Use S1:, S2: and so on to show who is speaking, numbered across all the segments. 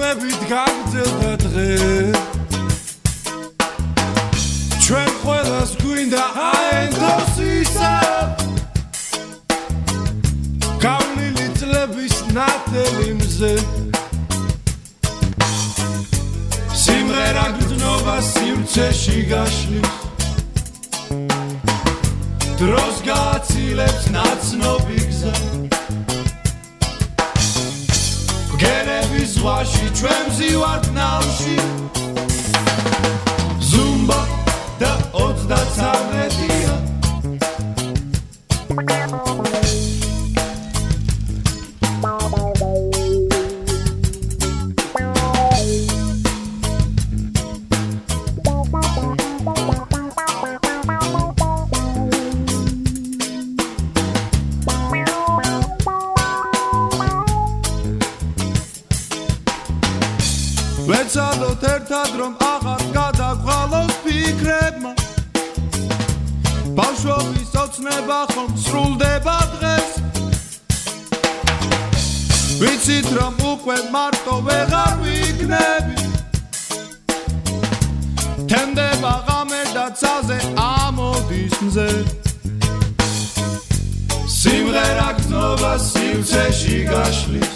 S1: წლებით გაგრძელდა დღე ჩვენ ყველას გვინდა აენდოს ისა გავლილი წლების ნათელი მზე სიმღერა გრძნობა სივრცეში გაშლის დროს გააცილებს ნაცნობი გზა ბგერების ზღვაში ჩვენ ვზივართ ნავში ზუმბა და 33-ია ვეცადოთ ერთად რომ აღარ გადაგვღალოს ფიქრებმა ბავშვობის ოცნება ხომ სრულდება დღეს ვიცით რომ უკვე მარტო ვეღარ ვიქნები თემდება ღამე და ცაზე ამოდის მზე სიმღერა გრძნობა სივრცეში გაშლის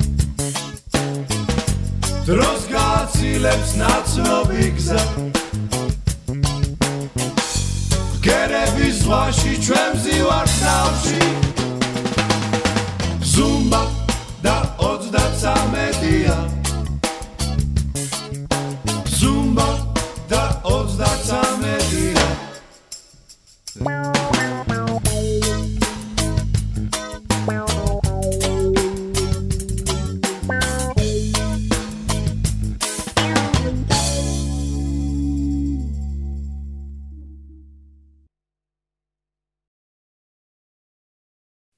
S1: დროს გააცილებს ნაცნობი გზა ბგერების ზღვაში ჩვენ ვზივართ ნავში ზუმბა